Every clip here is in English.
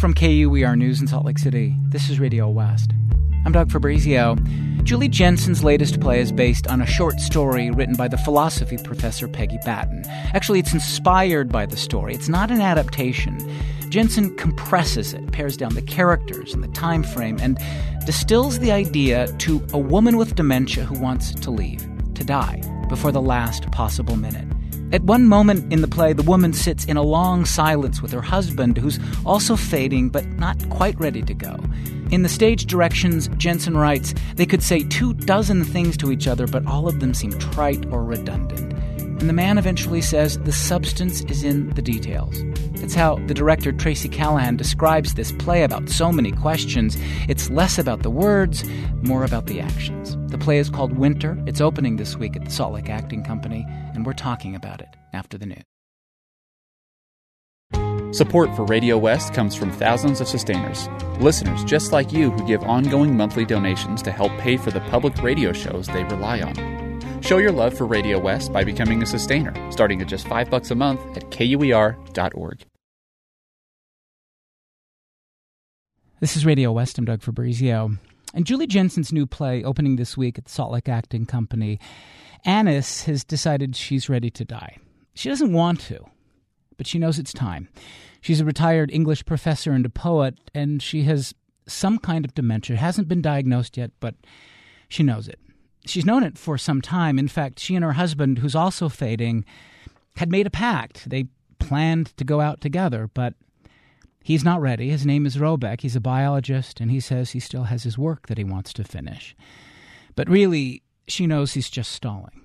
From KUER News in Salt Lake City, this is Radio West. I'm Doug Fabrizio. Julie Jensen's latest play is based on a short story written by the philosophy professor Peggy Batten. Actually, it's inspired by the story. It's not an adaptation. Jensen compresses it, pares down the characters and the time frame, and distills the idea to a woman with dementia who wants to leave, to die, before the last possible minute. At one moment in the play, the woman sits in a long silence with her husband, who's also fading but not quite ready to go. In the stage directions, Jensen writes, they could say 24 things to each other, but all of them seem trite or redundant. And the man eventually says the substance is in the details. It's how the director Tracy Callahan describes this play about so many questions. It's less about the words, more about the actions. The play is called Winter. It's opening this week at the Salt Lake Acting Company, and we're talking about it after the news. Support for Radio West comes from thousands of sustainers, listeners just like you who give ongoing monthly donations to help pay for the public radio shows they rely on. Show your love for Radio West by becoming a sustainer, starting at just $5 a month at KUER.org. This is Radio West. I'm Doug Fabrizio. And Julie Jensen's new play, opening this week at the Salt Lake Acting Company, Annis has decided she's ready to die. She doesn't want to, but she knows it's time. She's a retired English professor and a poet, and she has some kind of dementia. It hasn't been diagnosed yet, but she knows it. She's known it for some time. In fact, she and her husband, who's also fading, had made a pact. They planned to go out together, but he's not ready. His name is Robeck. He's a biologist, and he says he still has his work that he wants to finish. But really, she knows he's just stalling.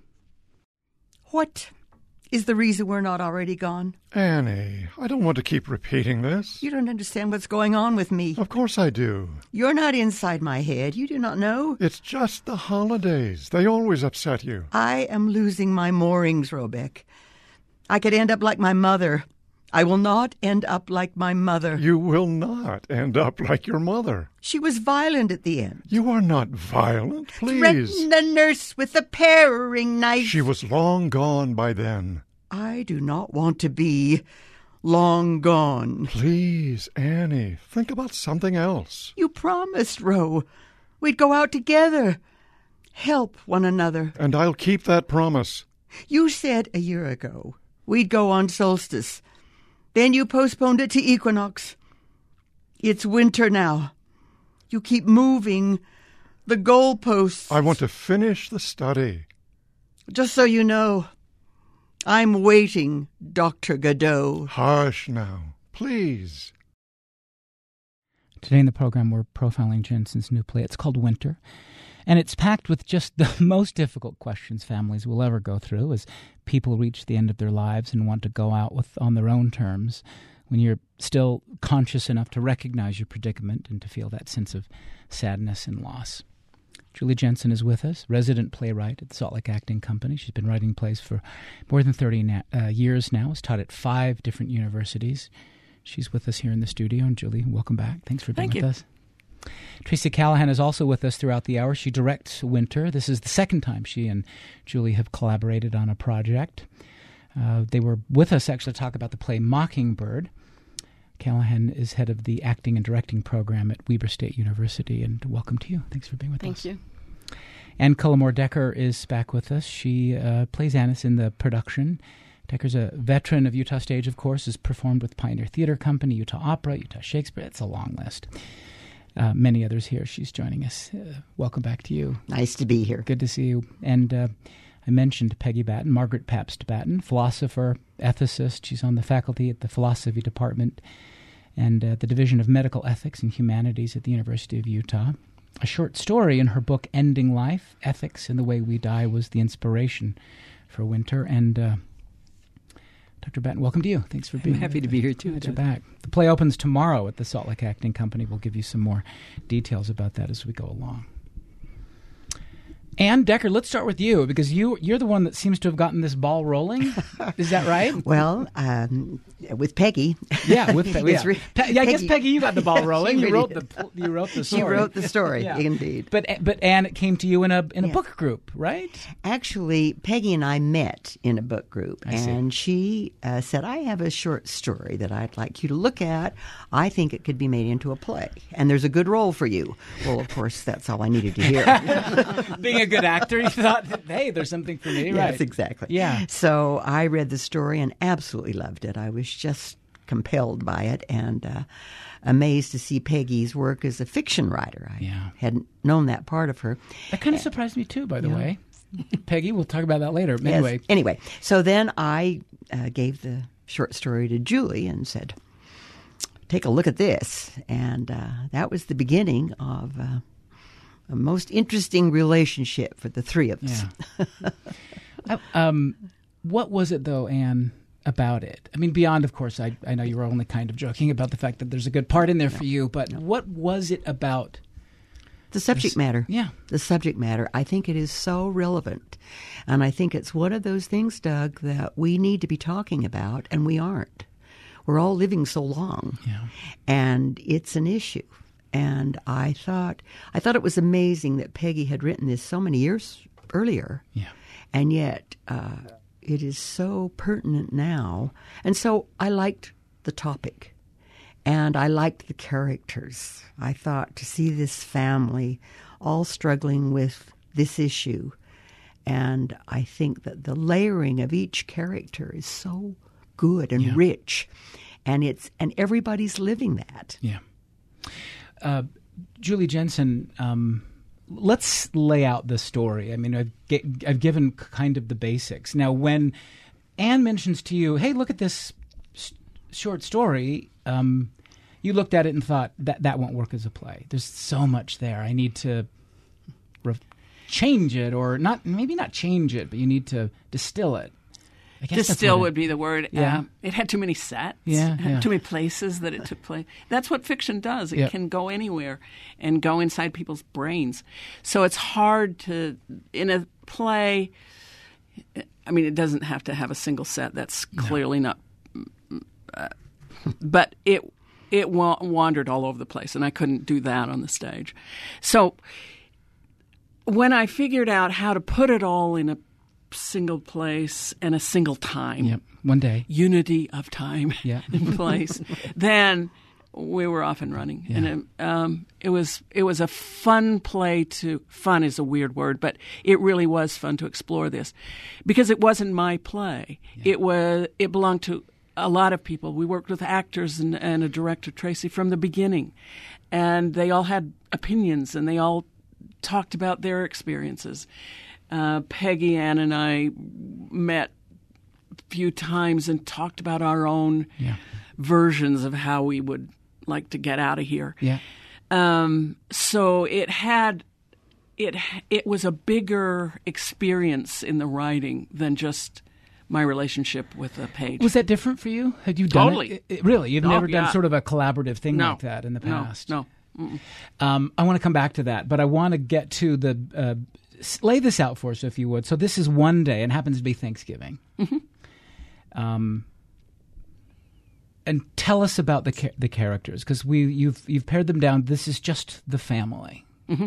What is the reason we're not already gone? Annie, I don't want to keep repeating this. You don't understand what's going on with me. Of course I do. You're not inside my head. You do not know. It's just the holidays. They always upset you. I am losing my moorings, Robeck. I could end up like my mother. I will not end up like my mother. You will not end up like your mother. She was violent at the end. You are not violent, please. Threatened a nurse with a paring knife. She was long gone by then. I do not want to be long gone. Please, Annie, think about something else. You promised, Ro. We'd go out together. Help one another. And I'll keep that promise. You said a year ago we'd go on solstice. Then you postponed it to equinox. It's winter now. You keep moving the goalposts. I want to finish the study. Just so you know, I'm waiting, Dr. Godot. Hush now, please. Today in the program, we're profiling Jensen's new play. It's called Winter, and it's packed with just the most difficult questions families will ever go through as people reach the end of their lives and want to go out on their own terms, when you're still conscious enough to recognize your predicament and to feel that sense of sadness and loss. Julie Jensen is with us, resident playwright at the Salt Lake Acting Company. She's been writing plays for more than 30 years now, has taught at 5 different universities. She's with us here in the studio. And Julie, welcome back. Thanks for being with us. Tracy Callahan is also with us throughout the hour. She directs Winter. This is the second time she and Julie have collaborated on a project. They were with us actually to talk about the play Mockingbird. Callahan is head of the acting and directing program at Weber State University, and welcome to you. Thanks for being with us. Thank you. And Cullimore Decker is back with us. She plays Annis in the production. Decker's a veteran of Utah Stage, of course, has performed with Pioneer Theater Company, Utah Opera, Utah Shakespeare. It's a long list. Many others here. She's joining us. Welcome back to you. Nice to be here. Good to see you. And I mentioned Peggy Batten, Margaret Pabst Batten, philosopher, ethicist. She's on the faculty at the philosophy department and the Division of Medical Ethics and Humanities at the University of Utah. A short story in her book, Ending Life, Ethics and the Way We Die, was the inspiration for Winter. And Dr. Batten, welcome to you. Thanks for being here. I'm happy to be here, too. Glad you're back. The play opens tomorrow at the Salt Lake Acting Company. We'll give you some more details about that as we go along. Ann Decker, let's start with you, because you're the one that seems to have gotten this ball rolling. Is that right? Well, with Peggy. Yeah, with Peggy. It's I guess Peggy, you got the ball rolling. She You really wrote the story. She wrote the story, Yeah. indeed. But Anne, it came to you in a book group, right? Actually, Peggy and I met in a book group, I see. and she said, I have a short story that I'd like you to look at. I think it could be made into a play, and there's a good role for you. Well, of course, that's all I needed to hear. Being a good actor, you thought, hey, there's something for me, right? Yes, exactly. Yeah. So I read the story and absolutely loved it. I was just compelled by it and amazed to see Peggy's work as a fiction writer. I hadn't known that part of her. That kind of surprised me, too, by the way. Peggy, we'll talk about that later. Yes. Anyway, so then I gave the short story to Julie and said, take a look at this. And that was the beginning of a most interesting relationship for the three of us. Yeah. What was it, though, Anne, about it? I mean, beyond, of course, I know you were only kind of joking about the fact that there's a good part in there for you, but what was it about? The subject matter. Yeah. The subject matter. I think it is so relevant. And I think it's one of those things, Doug, that we need to be talking about, and we aren't. We're all living so long. Yeah. And it's an issue. And I thought it was amazing that Peggy had written this so many years earlier. Yeah. And yet it is so pertinent now. And so I liked the topic. And I liked the characters. I thought to see this family all struggling with this issue. And I think that the layering of each character is so good and rich. And everybody's living that. Yeah. Julie Jensen, let's lay out the story. I mean, I've given kind of the basics. Now, when Anne mentions to you, hey, look at this short story, you looked at it and thought, that won't work as a play. There's so much there. I need to change it, or maybe not change it, but you need to distill it. I guess distill would be the word. Yeah. It had too many sets, yeah. too many places that it took place. That's what fiction does. It can go anywhere and go inside people's brains. So it's hard to, in a play, I mean, it doesn't have to have a single set. That's clearly not. But it wandered all over the place, and I couldn't do that on the stage. So when I figured out how to put it all in a single place and a single time, one day, unity of time in place, then we were off and running. And it was a fun play fun is a weird word, but it really was fun to explore this, because it wasn't my play. It belonged to a lot of people. We worked with actors and a director, Tracy, from the beginning, and they all had opinions, and they all talked about their experiences. Peggy, Ann, and I met a few times and talked about our own versions of how we would like to get out of here. Yeah. So it was a bigger experience in the writing than just my relationship with a page. Was that different for you? Had you done it? Really? You've never done sort of a collaborative thing like that in the past? No. I want to come back to that, but I want to get to the lay this out for us, if you would. So this is one day, and happens to be Thanksgiving. Mm-hmm. And tell us about the characters, because you've pared them down. This is just the family. Mm-hmm.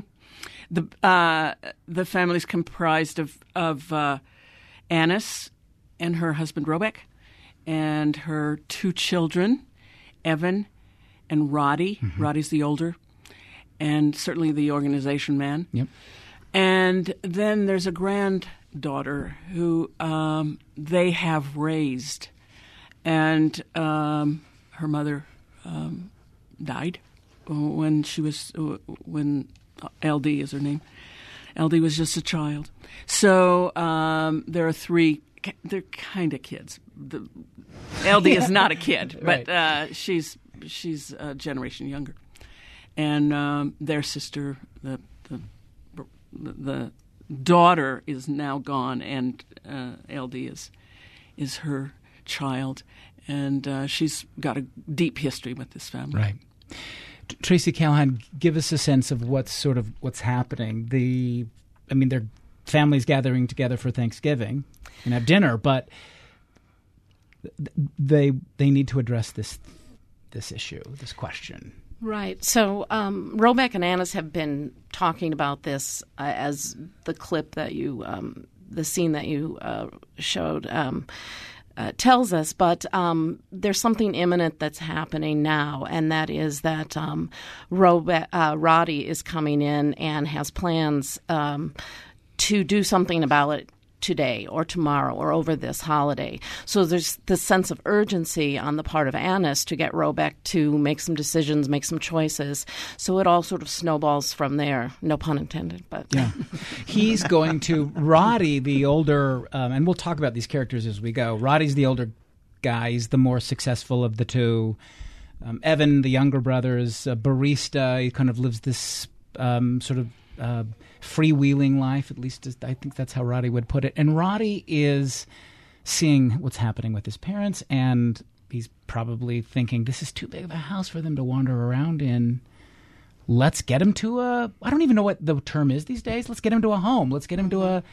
The family's comprised of Annis and her husband Robeck, and her two children, Evan and Roddy. Mm-hmm. Roddy's the older, and certainly the organization man. Yep. And then there's a granddaughter who they have raised, and her mother died when LD is her name. LD was just a child. So there are three. They're kind of kids. LD is not a kid, but right. She's a generation younger, and their sister, the daughter, is now gone, and LD is her child, and she's got a deep history with this family. Right. Tracy Callahan, give us a sense of what's happening. Their families gathering together for Thanksgiving and have dinner, but they need to address this issue, this question. Right. So Robeck and Annis have been talking about this as the clip that you, the scene that you showed tells us. But there's something imminent that's happening now, and that is that Roddy is coming in and has plans to do something about it today or tomorrow or over this holiday. So there's this sense of urgency on the part of Annis to get Robeck to make some decisions, make some choices. So it all sort of snowballs from there. No pun intended, but yeah. He's going to Roddy, the older, and we'll talk about these characters as we go. Roddy's the older guy. He's the more successful of the two. Evan, the younger brother, is a barista. He kind of lives this sort of freewheeling life, at least I think that's how Roddy would put it. And Roddy is seeing what's happening with his parents, and he's probably thinking, this is too big of a house for them to wander around in. Let's get him to I don't even know what the term is these days. Let's get him to a home. Let's get him to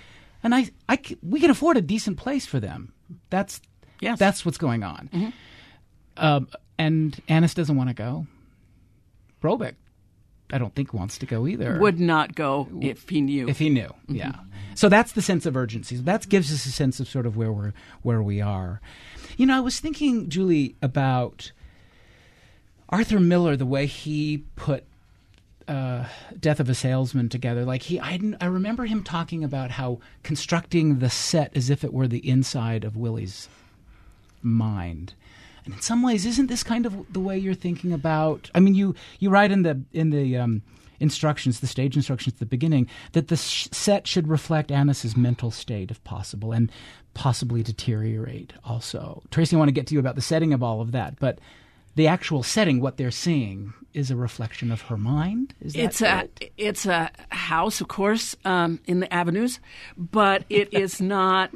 we can afford a decent place for them. That's what's going on. Mm-hmm. And Annis doesn't want to go. Robeck, I don't think wants to go either. Would not go if he knew. If he knew, mm-hmm. Yeah. So that's the sense of urgency. That gives us a sense of sort of where we are. You know, I was thinking, Julie, about Arthur Miller, the way he put Death of a Salesman together. Like I remember him talking about how constructing the set as if it were the inside of Willie's mind. And in some ways, isn't this kind of the way you're thinking about? I mean, you write in the instructions, the stage instructions at the beginning, that the set should reflect Annis's mental state, if possible, and possibly deteriorate also. Tracy, I want to get to you about the setting of all of that, but the actual setting, what they're seeing, is a reflection of her mind. Is that it's a house, of course, in the avenues, but it is not.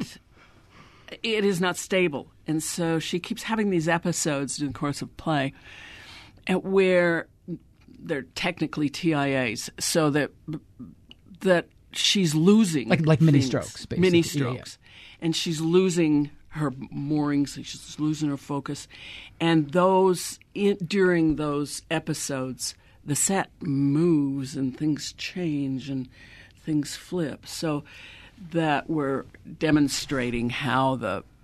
It is not stable. And so she keeps having these episodes in the course of play where they're technically TIAs, so that she's losing like mini strokes, basically. Mini strokes. Yeah. And she's losing her moorings, she's losing her focus. And during those episodes, the set moves and things change and things flip. So that we're demonstrating how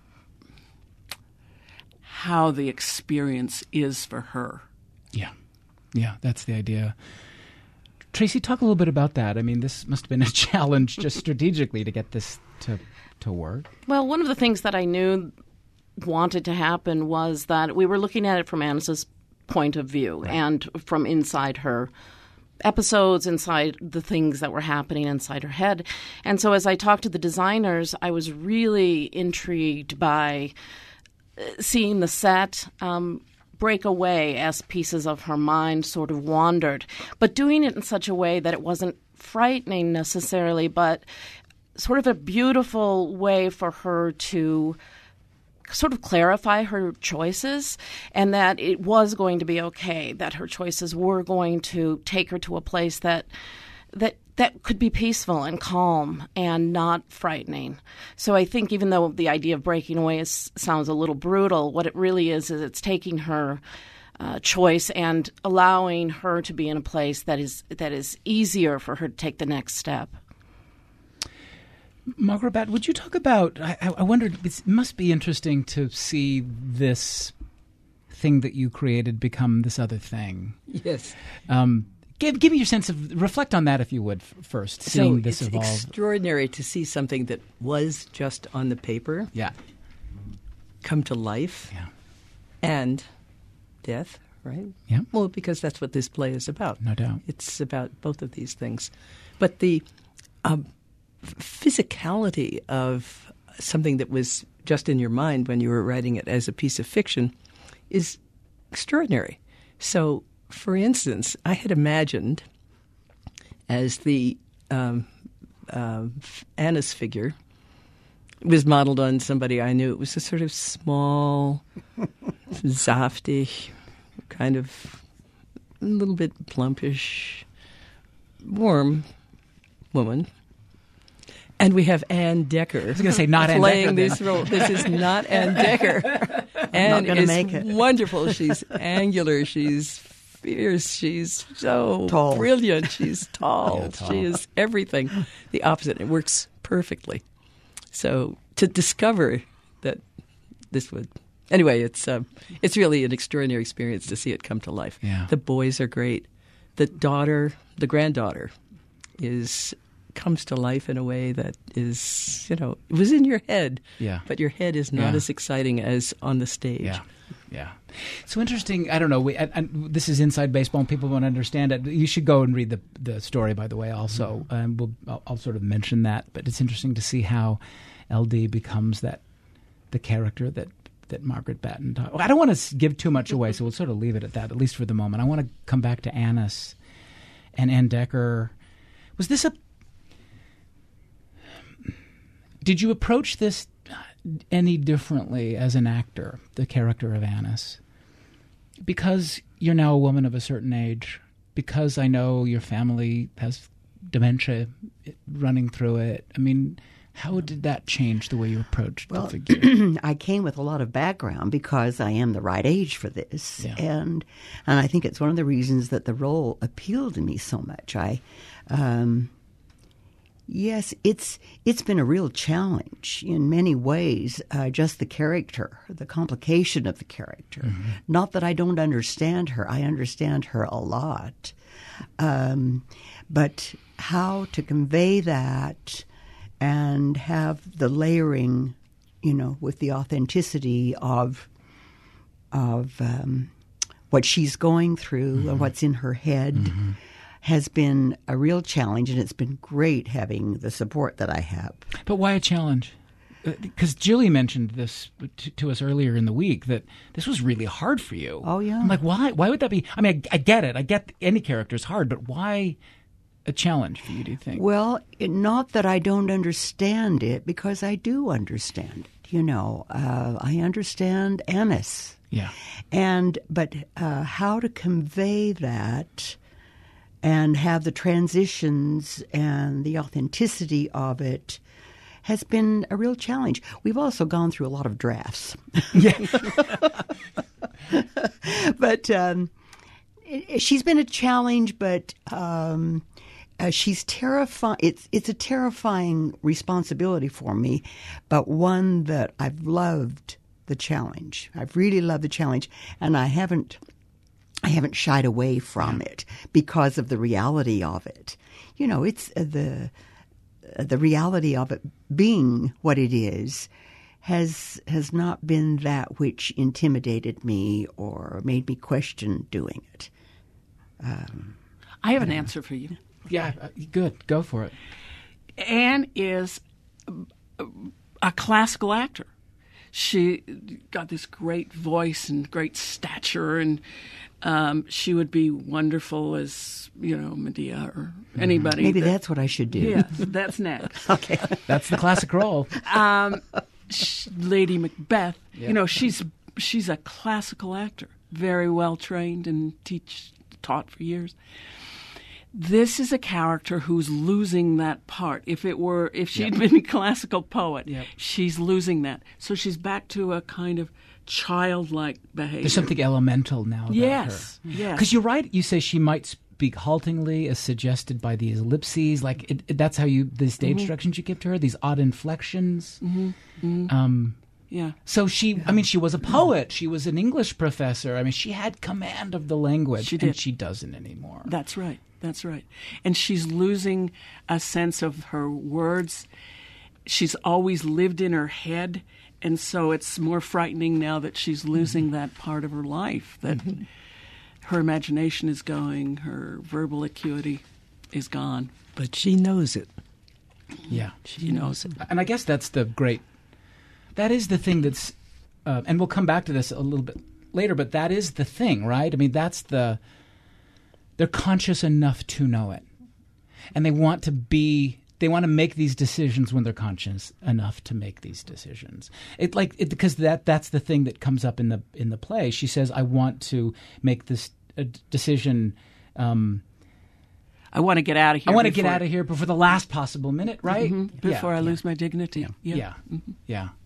the experience is for her. Yeah, that's the idea. Tracy, talk a little bit about that. I mean, this must have been a challenge just strategically to get this to work. Well, one of the things that I knew wanted to happen was that we were looking at it from Annis's point of view, right, and from inside her episodes, inside the things that were happening inside her head. And so as I talked to the designers, I was really intrigued by seeing the set break away as pieces of her mind sort of wandered, but doing it in such a way that it wasn't frightening necessarily, but sort of a beautiful way for her to sort of clarify her choices, and that it was going to be okay, that her choices were going to take her to a place that could be peaceful and calm and not frightening. So I think even though the idea of breaking away sounds a little brutal, what it really is it's taking her choice and allowing her to be in a place that is easier for her to take the next step. Margaret Bat, would you talk about, I wondered, it must be interesting to see this thing that you created become this other thing. Yes. Give me your sense of, reflect on that if you would first, seeing this evolve. It's extraordinary to see something that was just on the paper come to life and death, right? Yeah. Well, because that's what this play is about. No doubt. It's about both of these things. But the physicality of something that was just in your mind when you were writing it as a piece of fiction is extraordinary. So, for instance, I had imagined as the Annis figure was modeled on somebody I knew. It was a sort of small, zaftig, kind of a little bit plumpish, warm woman. And we have Anne Decker. I was going to say not Anne Decker. Playing this role. This is not Anne Decker. Anne gonna is make it. wonderful. She's angular. She's fierce. She's so Tall. brilliant. She's tall. Yeah, tall. She is everything. The opposite. It works perfectly. So to discover that this would... Anyway, it's really an extraordinary experience to see it come to life. Yeah. The boys are great. The granddaughter comes to life in a way that is, it was in your head, but your head is not as exciting as on the stage. Yeah. Yeah. So interesting. I don't know. This is inside baseball and people won't understand it. You should go and read the story, by the way, also. I'll sort of mention that. But it's interesting to see how LD becomes the character that Margaret Batten taught. I don't want to give too much away, so we'll sort of leave it at that, at least for the moment. I want to come back to Annis and Anne Decker. Was this Did you approach this any differently as an actor, the character of Annis? Because you're now a woman of a certain age, because I know your family has dementia running through it. I mean, how did that change the way you approached the figure? I came with a lot of background because I am the right age for this. Yeah. And I think it's one of the reasons that the role appealed to me so much. Yes, it's been a real challenge in many ways, just the character, the complication of the character. Mm-hmm. Not that I don't understand her. I understand her a lot. But how to convey that and have the layering, with the authenticity of what she's going through mm-hmm. and what's in her head mm-hmm. has been a real challenge, and it's been great having the support that I have. But why a challenge? Because Julie mentioned this to us earlier in the week, that this was really hard for you. Oh, yeah. I'm like, why? Why would that be? I mean, I get it. I get any character is hard, but why a challenge for you, do you think? Well, not that I don't understand it, because I do understand it. I understand Annis. Yeah. But how to convey that and have the transitions and the authenticity of it has been a real challenge. We've also gone through a lot of drafts. Yeah. But she's been a challenge, but she's terrifying. It's a terrifying responsibility for me, but one that I've loved the challenge. I've really loved the challenge, and I haven't shied away from it because of the reality of it. It's the reality of it being what it is has not been that which intimidated me or made me question doing it. I have an answer for you. Yeah, good. Go for it. Anne is a classical actor. She got this great voice and great stature, and she would be wonderful as, Medea or anybody. Maybe that's what I should do. Yes, that's next. Okay. That's the classic role. Lady Macbeth, she's a classical actor, very well trained and taught for years. This is a character who's losing that part. If she'd been a classical poet, she's losing that. So she's back to a kind of childlike behavior. There's something elemental now about her. Yes. Because you're right. You say she might speak haltingly, as suggested by these ellipses. Like that's how the stage mm-hmm. directions you give to her. These odd inflections. Mm-hmm. Mm-hmm. Yeah. So she was a poet. She was an English professor. I mean, she had command of the language. She did. And she doesn't anymore. That's right. That's right. And she's losing a sense of her words. She's always lived in her head, and so it's more frightening now that she's losing that part of her life, that her imagination is going, her verbal acuity is gone. But she knows it. Yeah. She knows it. And I guess that is the thing that's, and we'll come back to this a little bit later, but that is the thing, right? I mean, they're conscious enough to know it. And they want to make these decisions when they're conscious enough to make these decisions. Because that's the thing that comes up in the play. She says, I want to make this decision. I want to get out of here. I want to get out of here before the last possible minute, right? Mm-hmm. Before I lose my dignity. Yeah. Mm-hmm. Yeah.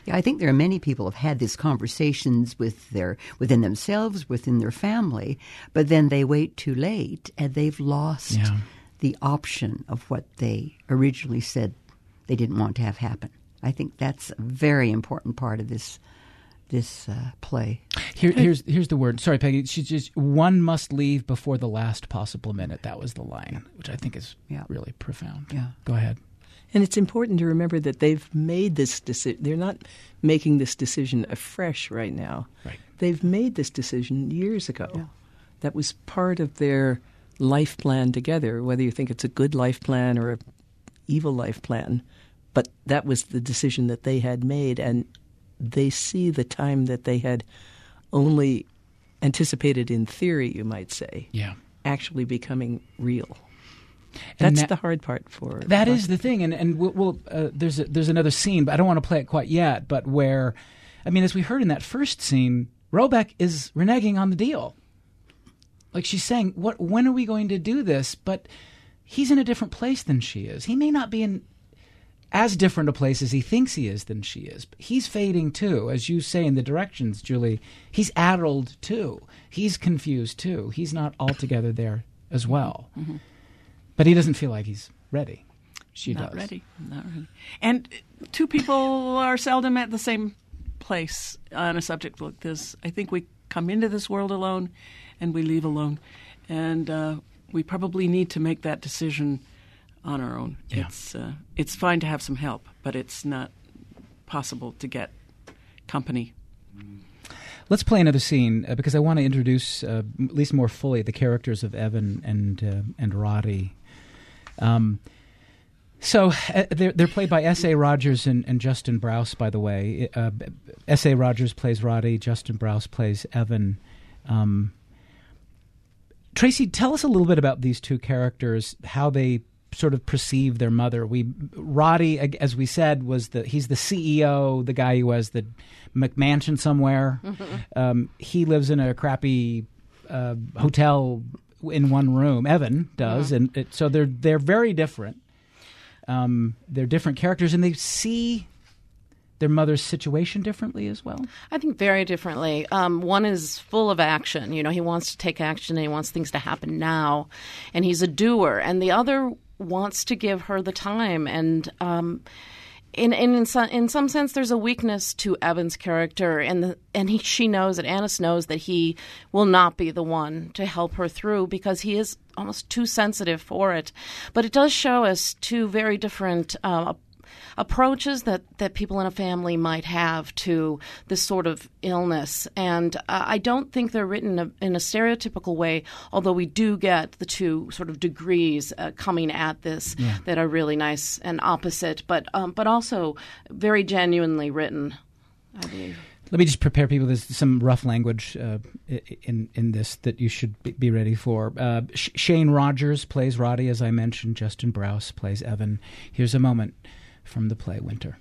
Yeah, I think there are many people who have had these conversations within themselves, within their family, but then they wait too late and they've lost the option of what they originally said they didn't want to have happen. I think that's a very important part of this play. Here's the word. Sorry, Peggy. She's just, one must leave before the last possible minute. That was the line, which I think is really profound. Yeah. Go ahead. And it's important to remember that they've made this decision. They're not making this decision afresh right now. Right. They've made this decision years ago. Yeah. That was part of their life plan together, whether you think it's a good life plan or an evil life plan. But that was the decision that they had made, and they see the time that they had only anticipated in theory, you might say, actually becoming real. That's the hard part for that is the thing, and we'll there's another scene, but I don't want to play it quite yet. But where, I mean, as we heard in that first scene, Robeck is reneging on the deal. Like she's saying, when are we going to do this? But he's in a different place than she is. He may not be in as different a place as he thinks he is than she is. But he's fading too, as you say in the directions, Julie. He's addled too. He's confused too. He's not altogether there as well. Mm-hmm. But he doesn't feel like he's ready. She not does. Ready. Not ready. And two people are seldom at the same place on a subject like this. I think we come into this world alone and we leave alone. And we probably need to make that decision on our own. Yeah. It's fine to have some help, but it's not possible to get company. Let's play another scene because I want to introduce, at least more fully, the characters of Evan and Roddy. So they're played by S.A. Rogers and Justin Browse, by the way. S.A. Rogers plays Roddy, Justin Browse plays Evan. Tracy, tell us a little bit about these two characters, how they sort of perceive their mother. Roddy, as we said, he's the CEO, the guy who has the McMansion somewhere. He lives in a crappy hotel in one room. Evan does, and so they're very different. They're different characters, and they see their mother's situation differently as well? I think very differently. One is full of action. You know, he wants to take action and he wants things to happen now, and he's a doer. And the other wants to give her the time. And in some sense, there's a weakness to Evan's character, and she knows that Annis knows that he will not be the one to help her through because he is almost too sensitive for it. But it does show us two very different approaches that people in a family might have to this sort of illness. And I don't think they're written in a stereotypical way, although we do get the two sort of degrees coming at this that are really nice and opposite, but also very genuinely written, I believe. Let me just prepare people. There's some rough language in this that you should be ready for. Shane Rogers plays Roddy, as I mentioned. Justin Browse plays Evan. Here's a moment from the play Winter.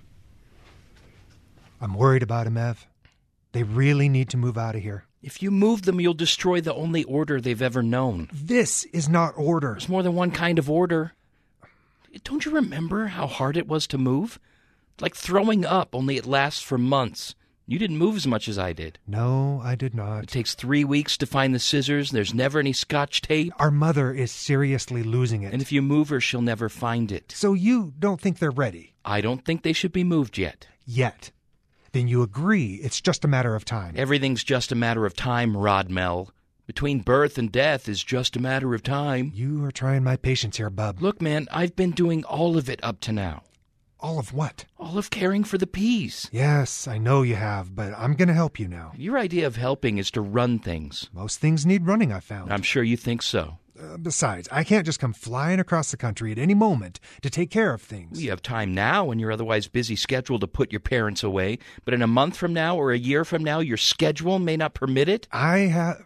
I'm worried about him, Ev. They really need to move out of here. If you move them, you'll destroy the only order they've ever known. This is not order. There's more than one kind of order. Don't you remember how hard it was to move? Like throwing up, only it lasts for months. You didn't move as much as I did. No, I did not. It takes 3 weeks to find the scissors. There's never any Scotch tape. Our mother is seriously losing it. And if you move her, she'll never find it. So you don't think they're ready? I don't think they should be moved yet. Yet? Then you agree it's just a matter of time. Everything's just a matter of time, Rodmel. Between birth and death is just a matter of time. You are trying my patience here, bub. Look, man, I've been doing all of it up to now. All of what? All of caring for the peas. Yes, I know you have, but I'm going to help you now. Your idea of helping is to run things. Most things need running, I've found. I'm sure you think so. Besides, I can't just come flying across the country at any moment to take care of things. You have time now in your otherwise busy schedule to put your parents away, but in a month from now or a year from now, your schedule may not permit it. I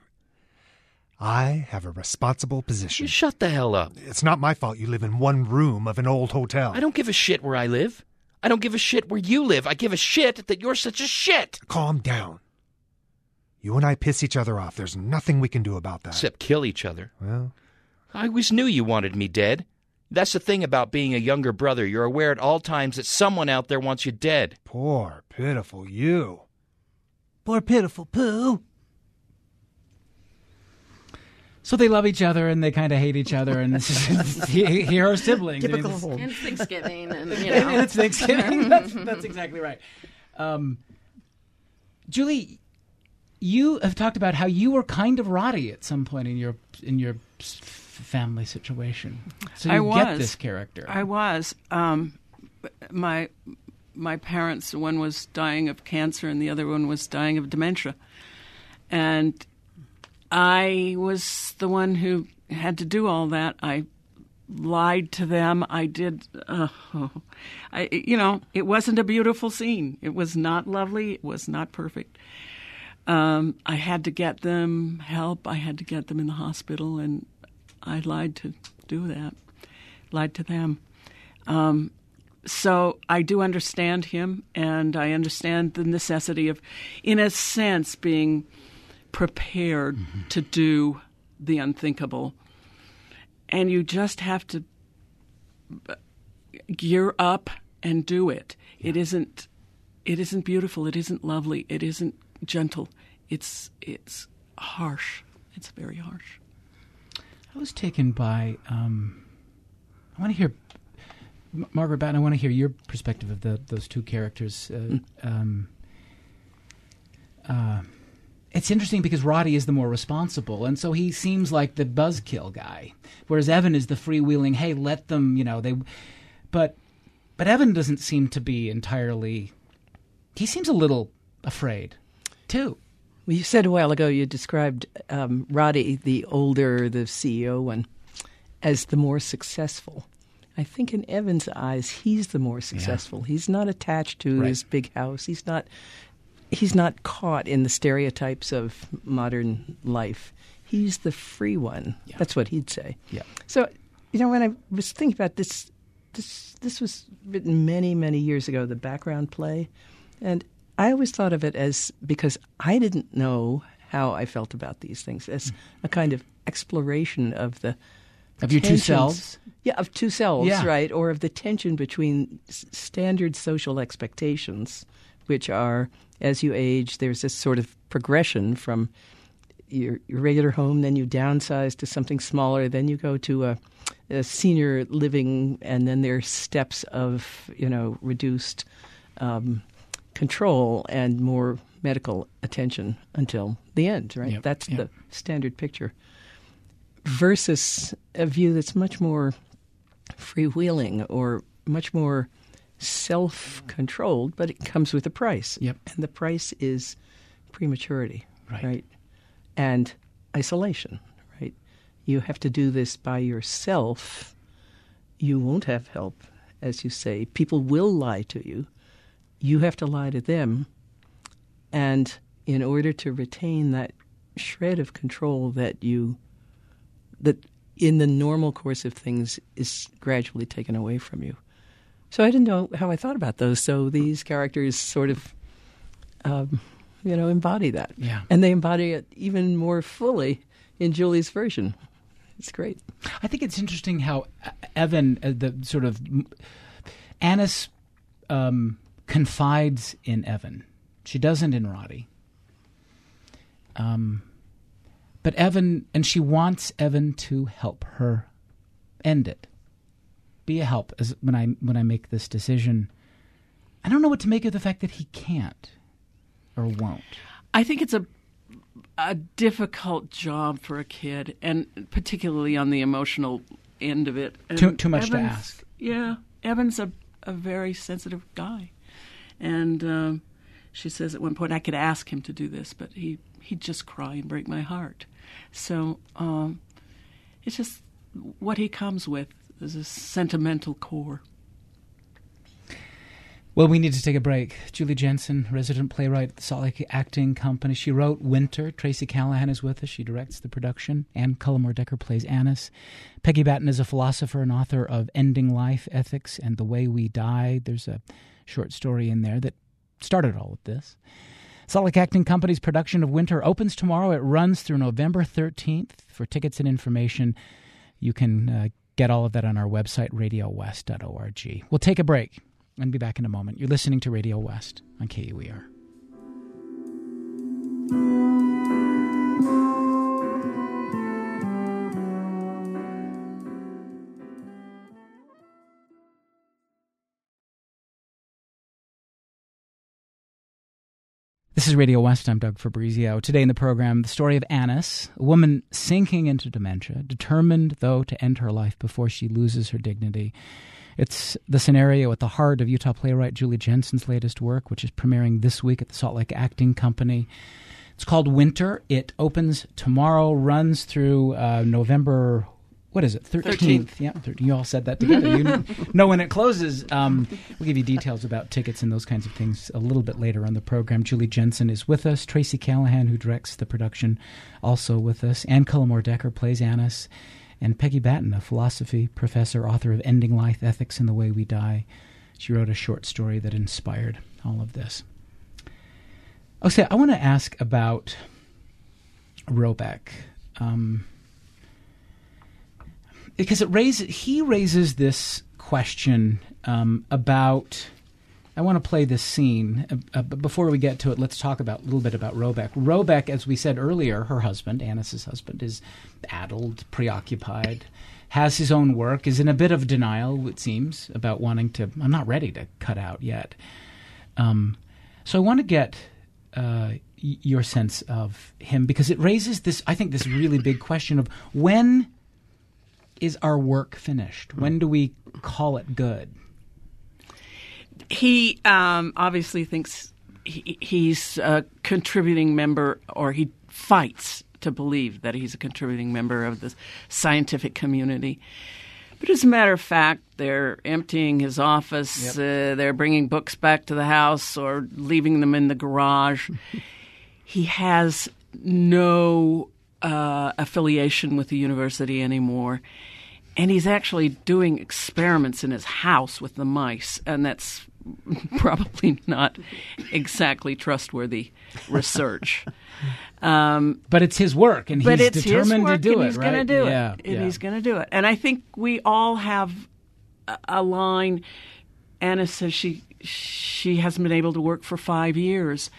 have a responsible position. You shut the hell up. It's not my fault you live in one room of an old hotel. I don't give a shit where I live. I don't give a shit where you live. I give a shit that you're such a shit. Calm down. You and I piss each other off. There's nothing we can do about that. Except kill each other. Well, I always knew you wanted me dead. That's the thing about being a younger brother. You're aware at all times that someone out there wants you dead. Poor, pitiful you. Poor, pitiful Pooh. So they love each other and they kind of hate each other, and here are siblings. Typical. And it's Thanksgiving, and and it's Thanksgiving. That's exactly right. Julie, you have talked about how you were kind of Roddy at some point in your family situation. So you get this character. I was. My parents, one was dying of cancer and the other one was dying of dementia, and I was the one who had to do all that. I lied to them. I did. It wasn't a beautiful scene. It was not lovely. It was not perfect. I had to get them help. I had to get them in the hospital, and I lied to do that. Lied to them. So I do understand him, and I understand the necessity of, in a sense, being prepared to do the unthinkable. And you just have to gear up and do it. Yeah. It isn't beautiful. It isn't lovely. It isn't gentle. It's harsh. It's very harsh. I was taken by. I want to hear, Margaret Batten. I want to hear your perspective of those two characters. It's interesting because Roddy is the more responsible, and so he seems like the buzzkill guy, whereas Evan is the freewheeling. Hey, let them, But Evan doesn't seem to be entirely. He seems a little afraid, too. Well, you said a while ago you described Roddy, the older, the CEO one, as the more successful. I think in Evan's eyes, he's the more successful. Yeah. He's not attached to his big house. He's not caught in the stereotypes of modern life. He's the free one. Yeah. That's what he'd say. Yeah. So, when I was thinking about this was written many, many years ago, the background play, and I always thought of it as, because I didn't know how I felt about these things, as a kind of exploration of the of your two selves. Yeah, of two selves, right, or of the tension between standard social expectations, which are, as you age, there's this sort of progression from your regular home, then you downsize to something smaller, then you go to a senior living, and then there's steps of, reduced control and more medical attention until the end, right? Yep. That's the standard picture. Versus a view that's much more freewheeling or much more self-controlled, but it comes with a price. Yep. And the price is prematurity, right? And isolation, right? You have to do this by yourself. You won't have help, as you say. People will lie to you. You have to lie to them. And in order to retain that shred of control that in the normal course of things is gradually taken away from you. So I didn't know how I thought about those. So these characters sort of, embody that. Yeah. And they embody it even more fully in Julie's version. It's great. I think it's interesting how Evan, the sort of Annis confides in Evan. She doesn't in Roddy. But Evan, and she wants Evan to help her end it. Be a help as when I make this decision. I don't know what to make of the fact that he can't or won't. I think it's a difficult job for a kid, and particularly on the emotional end of it. And too much to ask. Yeah, Evan's a very sensitive guy, and she says at one point, I could ask him to do this, but he'd just cry and break my heart. So it's just what he comes with. There's a sentimental core. Well, we need to take a break. Julie Jensen, resident playwright at the Salt Lake Acting Company. She wrote Winter. Tracy Callahan is with us. She directs the production. Ann Cullimore-Decker plays Annis. Peggy Batten is a philosopher and author of Ending Life, Ethics, and the Way We Die. There's a short story in there that started all of this. Salt Lake Acting Company's production of Winter opens tomorrow. It runs through November 13th. For tickets and information, you can get all of that on our website, radiowest.org. We'll take a break and be back in a moment. You're listening to Radio West on KUER. This is Radio West. I'm Doug Fabrizio. Today in the program, the story of Annis, a woman sinking into dementia, determined, though, to end her life before she loses her dignity. It's the scenario at the heart of Utah playwright Julie Jensen's latest work, which is premiering this week at the Salt Lake Acting Company. It's called Winter. It opens tomorrow, runs through November... What is it? 13th. Yeah, 13th. You all said that together. You know when it closes. We'll give you details about tickets and those kinds of things a little bit later on the program. Julie Jensen is with us. Tracy Callahan, who directs the production, also with us. Ann Cullimore-Decker plays Annis. And Peggy Batten, a philosophy professor, author of Ending Life, Ethics in the Way We Die. She wrote a short story that inspired all of this. Okay, I want to ask about Robeck. Because he raises this question about. I want to play this scene, but before we get to it, let's talk a little bit about Robeck. Robeck, as we said earlier, her husband, Annis's husband, is addled, preoccupied, has his own work, is in a bit of denial, it seems, about wanting to. I'm not ready to cut out yet. So I want to get your sense of him because it raises this. I think this really big question of when is our work finished? When do we call it good? He obviously thinks he's a contributing member, or he fights to believe that he's a contributing member of the scientific community. But as a matter of fact, they're emptying his office. Yep. They're bringing books back to the house or leaving them in the garage. He has no affiliation with the university anymore. And he's actually doing experiments in his house with the mice, and that's probably not exactly trustworthy research. But it's his work, and he's determined to do it, right? He's going to do it. And he's going to do it. And I think we all have a line. Anna says she hasn't been able to work for 5 years.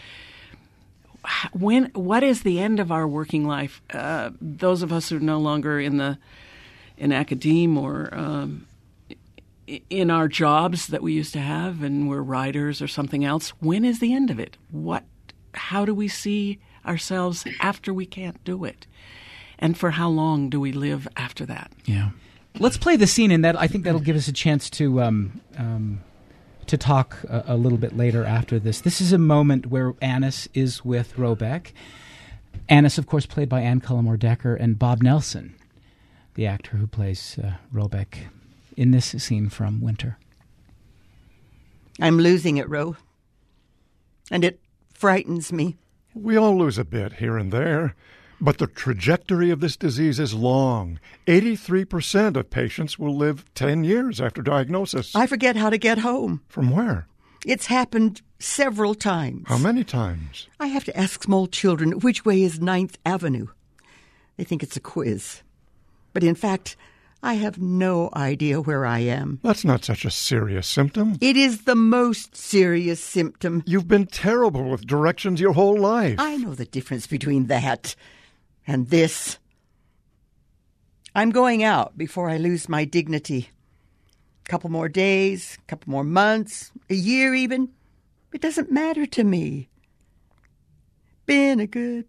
What is the end of our working life? Those of us who are no longer in academia or in our jobs that we used to have, and we're writers or something else, when is the end of it? How do we see ourselves after we can't do it? And for how long do we live after that? Yeah. Let's play the scene, and I think that'll give us a chance to talk a little bit later after this. This is a moment where Annis is with Robeck. Annis, of course, played by Ann Cullimore-Decker, and Bob Nelson, the actor who plays Robeck, in this scene from Winter. I'm losing it, Ro. And it frightens me. We all lose a bit here and there, but the trajectory of this disease is long. 83% of patients will live 10 years after diagnosis. I forget how to get home. From where? It's happened several times. How many times? I have to ask small children which way is 9th Avenue. They think it's a quiz. But in fact, I have no idea where I am. That's not such a serious symptom. It is the most serious symptom. You've been terrible with directions your whole life. I know the difference between that and this. I'm going out before I lose my dignity. A couple more days, a couple more months, a year even. It doesn't matter to me. Been a good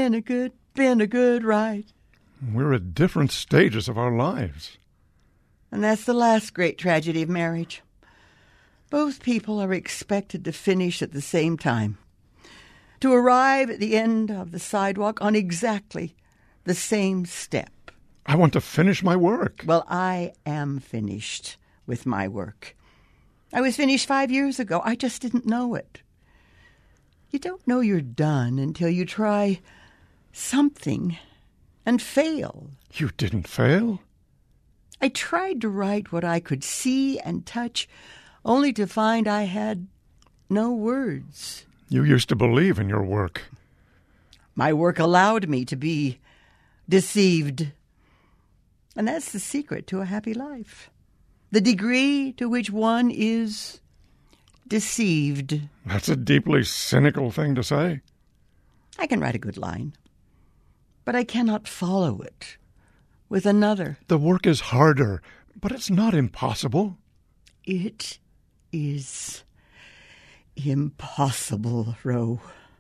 ride. We're at different stages of our lives. And that's the last great tragedy of marriage. Both people are expected to finish at the same time, to arrive at the end of the sidewalk on exactly the same step. I want to finish my work. Well, I am finished with my work. I was finished 5 years ago. I just didn't know it. You don't know you're done until you try something and fail. You didn't fail? I tried to write what I could see and touch, only to find I had no words. You used to believe in your work. My work allowed me to be deceived. And that's the secret to a happy life. The degree to which one is deceived. That's a deeply cynical thing to say. I can write a good line, but I cannot follow it with another. The work is harder, but it's not impossible. It is impossible, Ro.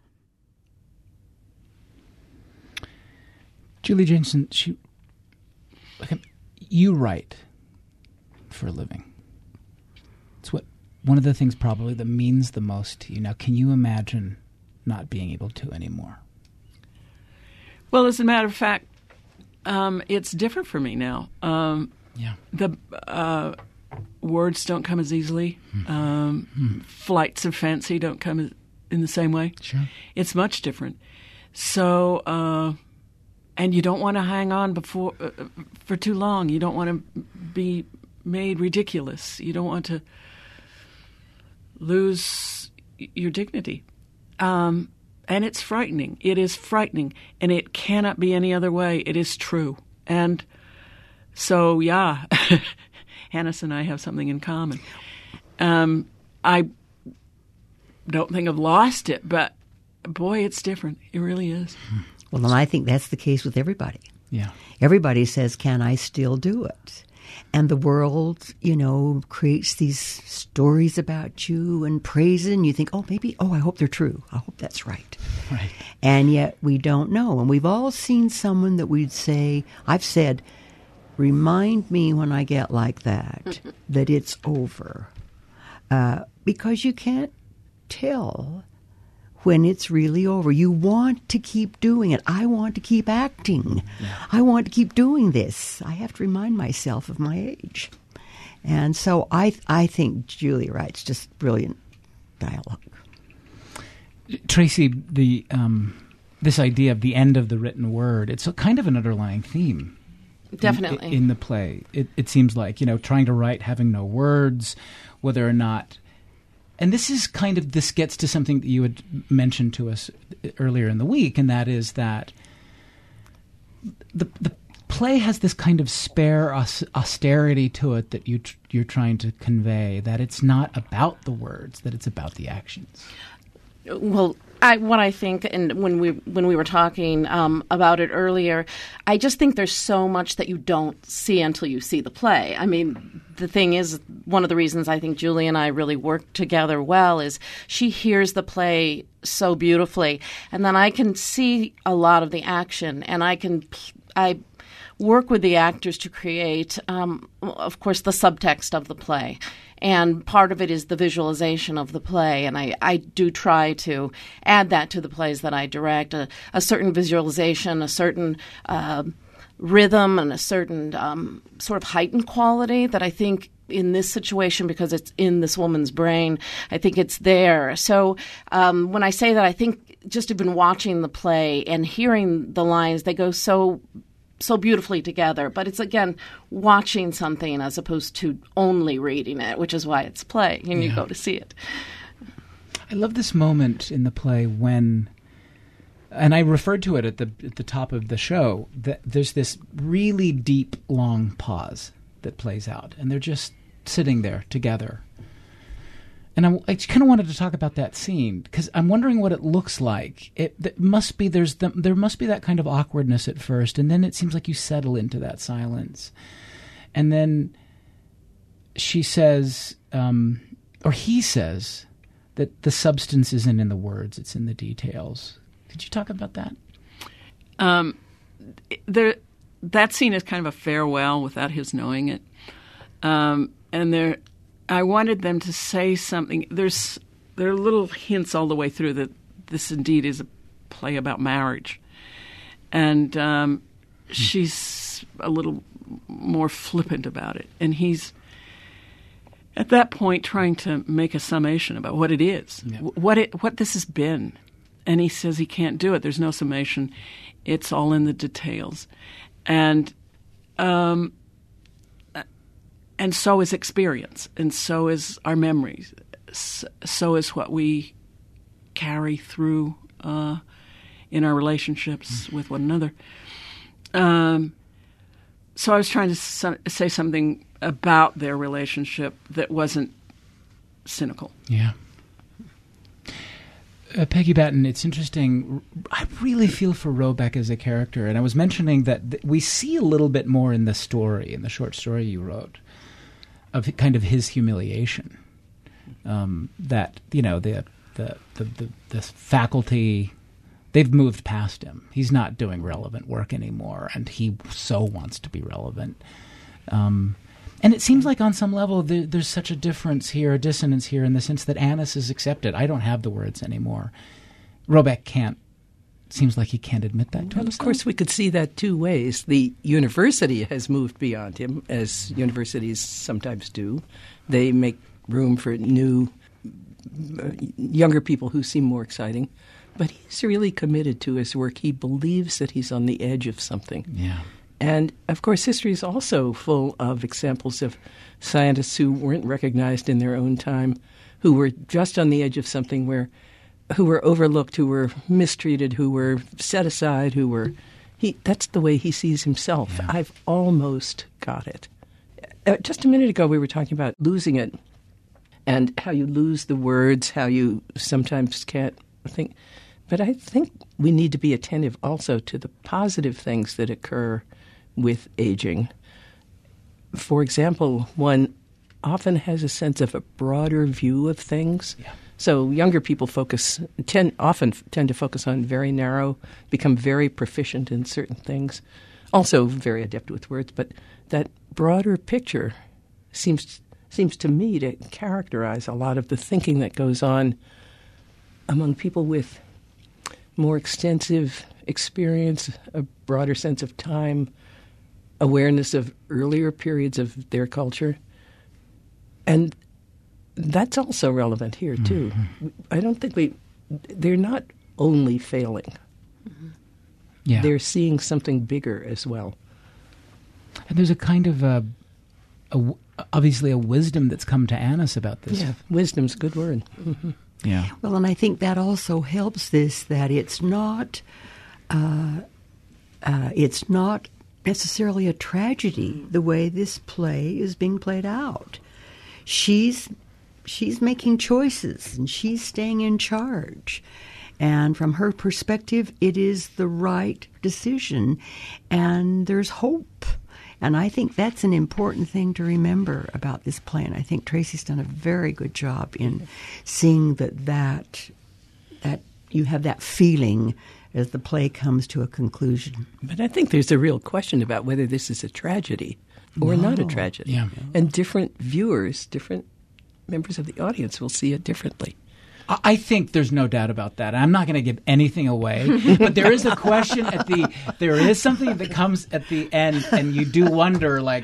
Julie Jensen, you write for a living. It's one of the things probably that means the most to you. Now, can you imagine not being able to anymore? Well, as a matter of fact, it's different for me now. The words don't come as easily. Flights of fancy don't come in the same way. Sure. It's much different. So, and you don't want to hang on for too long. You don't want to be made ridiculous. You don't want to lose your dignity. And it's frightening. It is frightening, and it cannot be any other way. It is true. And so, yeah, Hannes and I have something in common. I don't think I've lost it, but boy, it's different. It really is. Well, and I think that's the case with everybody. Yeah. Everybody says, can I still do it? And the world, creates these stories about you and praises, and you think, I hope they're true. I hope that's right. Right. And yet we don't know. And we've all seen someone that we'd say, I've said, remind me when I get like that it's over. Because you can't tell when it's really over. You want to keep doing it. I want to keep acting. Yeah. I want to keep doing this. I have to remind myself of my age. And so I think Julie writes just brilliant dialogue. Tracy, this idea of the end of the written word, it's a kind of an underlying theme. Definitely. In the play. It seems like, trying to write, having no words, whether or not... And this gets to something that you had mentioned to us earlier in the week, and that is that the play has this kind of spare austerity to it that you're trying to convey, that it's not about the words, that it's about the actions. Well, what I think, and when we were talking about it earlier, I just think there's so much that you don't see until you see the play. I mean, the thing is, one of the reasons I think Julie and I really work together well is she hears the play so beautifully, and then I can see a lot of the action, and I work with the actors to create, of course, the subtext of the play. And part of it is the visualization of the play, and I do try to add that to the plays that I direct, a certain visualization, a certain rhythm, and a certain sort of heightened quality that I think in this situation, because it's in this woman's brain, I think it's there. So when I say that, I think just even watching the play and hearing the lines, they go so beautifully together. But it's, again, watching something as opposed to only reading it, which is why it's play, and you go to see it. I love this moment in the play when, and I referred to it at the top of the show, that there's this really deep, long pause that plays out, and they're just sitting there together. And I kind of wanted to talk about that scene because I'm wondering what it looks like. There must be that kind of awkwardness at first, and then it seems like you settle into that silence. And then she says, or he says, that the substance isn't in the words; it's in the details. Could you talk about that? That scene is kind of a farewell without his knowing it, and I wanted them to say something. There are little hints all the way through that this indeed is a play about marriage. And she's a little more flippant about it. And he's, at that point, trying to make a summation about what it is, what this has been. And he says he can't do it. There's no summation. It's all in the details. And so is experience, and so is our memories, so is what we carry through in our relationships with one another. So I was trying to say something about their relationship that wasn't cynical. Yeah. Peggy Batten, it's interesting. I really feel for Robeck as a character, and I was mentioning that we see a little bit more in the story, in the short story you wrote, of kind of his humiliation. That the faculty, they've moved past him. He's not doing relevant work anymore, and he so wants to be relevant. And it seems like on some level there's such a difference here, a dissonance here, in the sense that Annis is accepted. I don't have the words anymore. Robeck can't. Seems like he can't admit that to himself. Of course, we could see that two ways. The university has moved beyond him, as universities sometimes do. They make room for new, younger people who seem more exciting. But he's really committed to his work. He believes that he's on the edge of something. Yeah. And, of course, history is also full of examples of scientists who weren't recognized in their own time, who were just on the edge of something, who were overlooked, who were mistreated, who were set aside, that's the way he sees himself. Yeah. I've almost got it. Just a minute ago, we were talking about losing it and how you lose the words, how you sometimes can't think. But I think we need to be attentive also to the positive things that occur with aging. For example, one often has a sense of a broader view of things. Yeah. So younger people often tend to focus on very narrow, become very proficient in certain things, also very adept with words. But that broader picture seems to me to characterize a lot of the thinking that goes on among people with more extensive experience, a broader sense of time, awareness of earlier periods of their culture. And that's also relevant here, too. Mm-hmm. I don't think they're not only failing. Mm-hmm. Yeah. They're seeing something bigger as well. And there's a kind of obviously a wisdom that's come to Annis about this. Yeah, wisdom's a good word. Mm-hmm. Yeah. Well, and I think that also helps this, that it's not necessarily a tragedy the way this play is being played out. She's making choices and she's staying in charge. And from her perspective, it is the right decision. And there's hope. And I think that's an important thing to remember about this play. And I think Tracy's done a very good job in seeing that you have that feeling as the play comes to a conclusion. But I think there's a real question about whether this is a tragedy or not a tragedy. Yeah. And different viewers, different members of the audience will see it differently. I think there's no doubt about that. I'm not going to give anything away, but there is a question there is something that comes at the end, and you do wonder, like,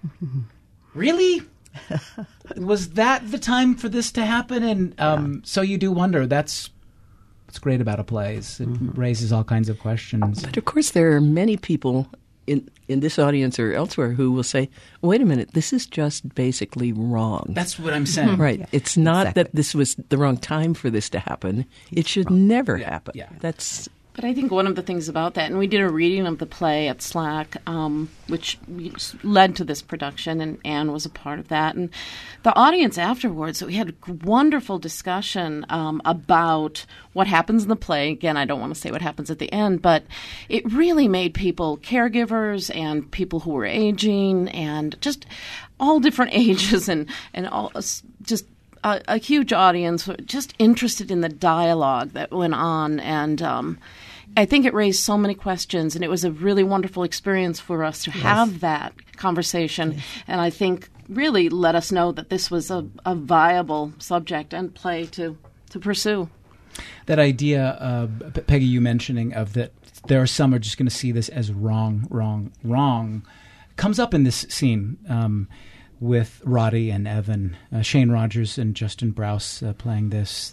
really? Was that the time for this to happen? And so you do wonder. That's what's great about a play. It raises all kinds of questions. But of course, there are many people in this audience or elsewhere who will say, wait a minute, this is just basically wrong. That's what I'm saying. Right. Yeah. It's not that this was the wrong time for this to happen. It should never happen. Yeah. But I think one of the things about that, and we did a reading of the play at SLAC, which led to this production, and Anne was a part of that. And the audience afterwards, we had a wonderful discussion about what happens in the play. Again, I don't want to say what happens at the end, but it really made people, caregivers and people who were aging and just all different ages and all just a huge audience just interested in the dialogue that went on. And I think it raised so many questions, and it was a really wonderful experience for us to have that conversation. Yes. And I think really let us know that this was a viable subject and play to pursue. That idea, Peggy, you mentioning of that there are some are just going to see this as wrong, comes up in this scene with Roddy and Evan, Shane Rogers and Justin Browse playing this.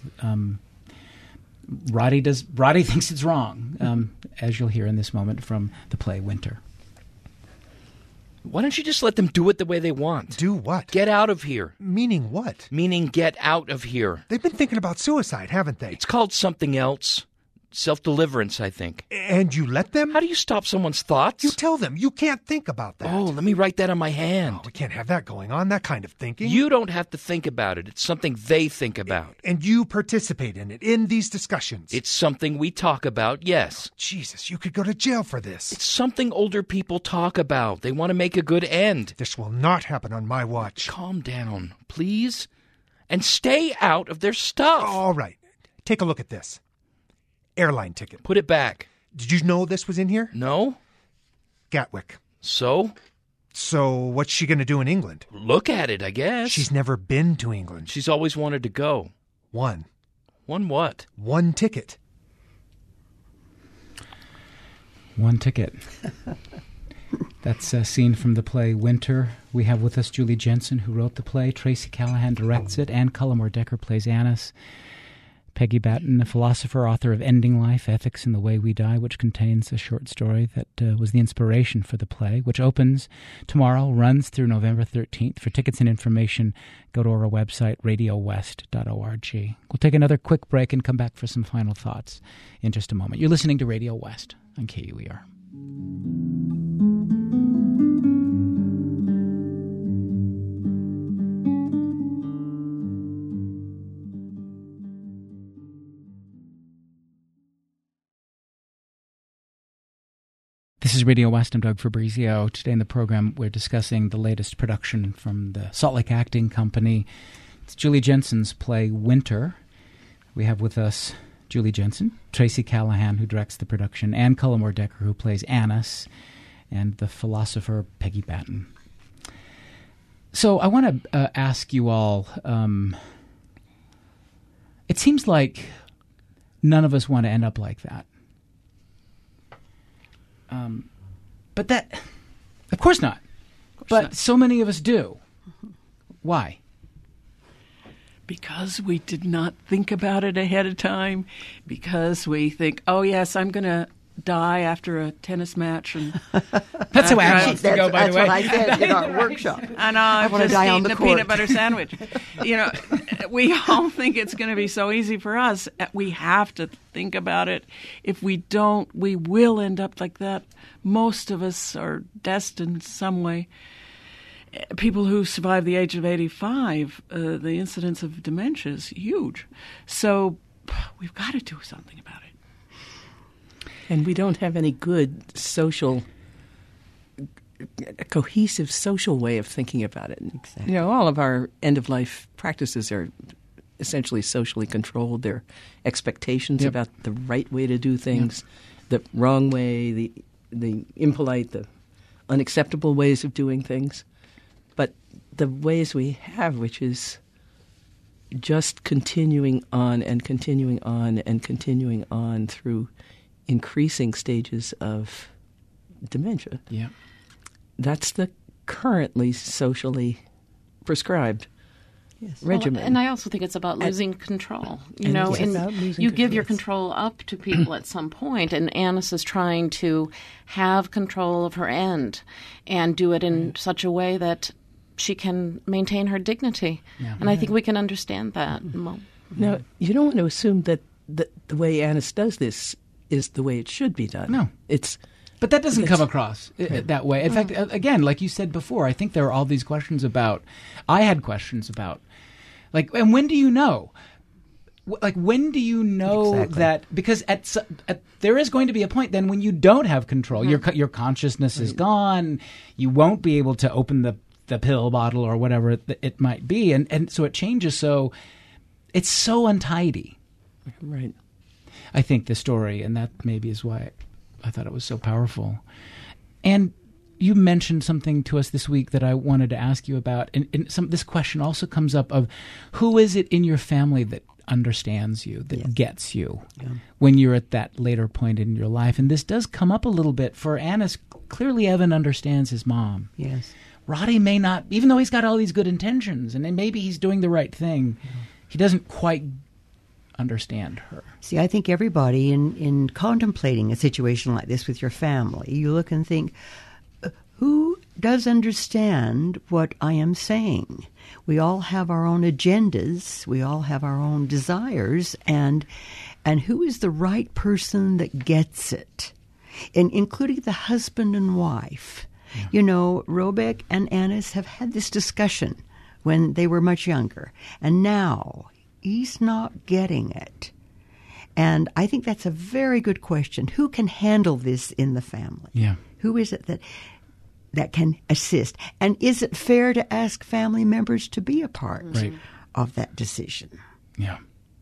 Roddy thinks it's wrong, as you'll hear in this moment from the play Winter. Why don't you just let them do it the way they want? Do what? Get out of here. Meaning what? Meaning get out of here. They've been thinking about suicide, haven't they? It's called something else. self-deliverance, I think. And you let them? How do you stop someone's thoughts? You tell them. You can't think about that. Oh, let me write that on my hand. Oh, we can't have that going on, that kind of thinking. You don't have to think about it. It's something they think about. And you participate in it, in these discussions. It's something we talk about, yes. Jesus, you could go to jail for this. It's something older people talk about. They want to make a good end. This will not happen on my watch. Calm down, please. And stay out of their stuff. All right. Take a look at this. Airline ticket. Put it back. Did you know this was in here? No. Gatwick. So? So what's she going to do in England? Look at it, I guess. She's never been to England. She's always wanted to go. One. One what? One ticket. One ticket. That's a scene from the play Winter. We have with us Julie Jensen, who wrote the play. Tracy Callahan directs it. Ann Cullimore Decker plays Annis. Peggy Batten, a philosopher, author of Ending Life, Ethics in the Way We Die, which contains a short story that was the inspiration for the play, which opens tomorrow, runs through November 13th. For tickets and information, go to our website, radiowest.org. We'll take another quick break and come back for some final thoughts in just a moment. You're listening to Radio West on KUER. This is Radio West. I'm Doug Fabrizio. Today in the program, we're discussing the latest production from the Salt Lake Acting Company. It's Julie Jensen's play Winter. We have with us Julie Jensen, Tracy Callahan, who directs the production, Ann Cullimore Decker, who plays Annis, and the philosopher Peggy Batten. So I want to ask you all, it seems like none of us want to end up like that. But that, of course not. But so many of us do. Why? Because we did not think about it ahead of time. Because we think, oh yes, I'm going to die after a tennis match. And that's how I used to go, by the way. That's what I said in our workshop. And I want to die on the court. Peanut butter sandwich. You know, we all think it's going to be so easy for us. We have to think about it. If we don't, we will end up like that. Most of us are destined some way. People who survive the age of 85, the incidence of dementia is huge. So we've got to do something about it. And we don't have any good a cohesive social way of thinking about it. Exactly. You know, all of our end-of-life practices are essentially socially controlled. They're expectations about the right way to do things, the wrong way, the impolite, the unacceptable ways of doing things. But the ways we have, which is just continuing on and continuing on and continuing on through increasing stages of dementia. Yeah. That's the currently socially prescribed regimen. Well, and I also think it's about losing control. You know, and you give your control up to people at some point, and Annis is trying to have control of her end and do it in such a way that she can maintain her dignity. Yeah. And I think we can understand that. Now, you don't want to assume that the way Annis does this is the way it should be done. No. But that doesn't come across that way. In fact, again, like you said before, I think there are all these questions about, I had questions about, like, and when do you know? Like, when do you know that? Because there is going to be a point then when you don't have control. Your consciousness is gone. You won't be able to open the pill bottle or whatever it might be. And so it changes. So it's so untidy. Right. I think the story, and that maybe is why I thought it was so powerful. And you mentioned something to us this week that I wanted to ask you about. And this question also comes up of who is it in your family that understands you, that gets you when you're at that later point in your life? And this does come up a little bit for Annis. Clearly, Evan understands his mom. Yes. Roddy may not, even though he's got all these good intentions, and maybe he's doing the right thing, he doesn't quite understand her. See, I think everybody in contemplating a situation like this with your family, you look and think, who does understand what I am saying? We all have our own agendas. We all have our own desires. And and who is the right person that gets it, and including the husband and wife. Yeah. You know, Robeck and Annis have had this discussion when they were much younger, and now he's not getting it. And I think that's a very good question. Who can handle this in the family? Yeah. Who is it that can assist? And is it fair to ask family members to be a part of that decision? Yeah.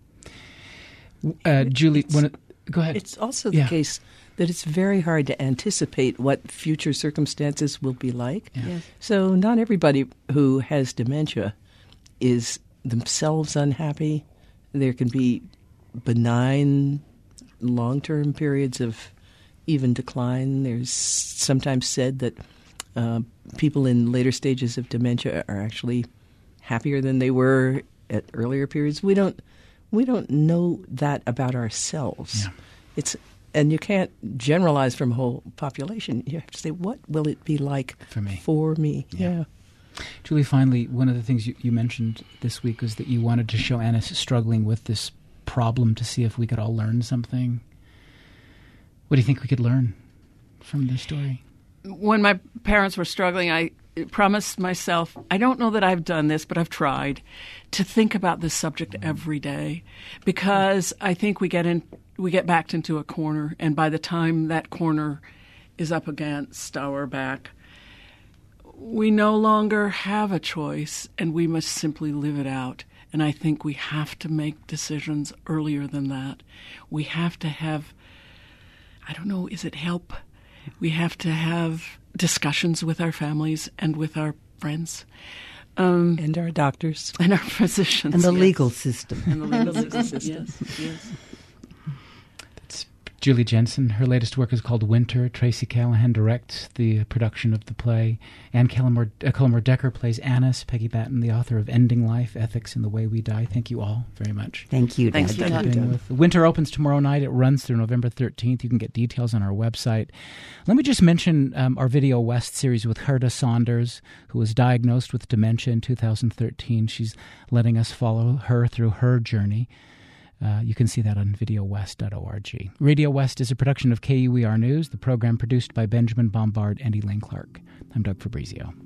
Julie, go ahead. It's also the case that it's very hard to anticipate what future circumstances will be like. Yeah. Yes. So not everybody who has dementia is themselves unhappy. There can be benign long-term periods of even decline. There's sometimes said that people in later stages of dementia are actually happier than they were at earlier periods. We don't know that about ourselves. Yeah. And you can't generalize from a whole population. You have to say, what will it be like for me? Yeah. Julie, finally, one of the things you mentioned this week was that you wanted to show Annis struggling with this problem to see if we could all learn something. What do you think we could learn from this story? When my parents were struggling, I promised myself, I don't know that I've done this, but I've tried, to think about this subject every day, because I think we get backed into a corner, and by the time that corner is up against our back, we no longer have a choice, and we must simply live it out. And I think we have to make decisions earlier than that. We have to have, I don't know, is it help? We have to have discussions with our families and with our friends. And our doctors. And our physicians. And the legal system. And the legal system, yes. That's Julie Jensen. Her latest work is called Winter. Tracy Callahan directs the production of the play. Anne Cullimore Decker plays Annis. Peggy Batten, the author of Ending Life, Ethics in the Way We Die. Thank you all very much. Thank you. Thanks for being with. Winter opens tomorrow night. It runs through November 13th. You can get details on our website. Let me just mention our Video West series with Gerda Saunders, who was diagnosed with dementia in 2013. She's letting us follow her through her journey. You can see that on videowest.org. Radio West is a production of KUER News, the program produced by Benjamin Bombard and Elaine Clark. I'm Doug Fabrizio.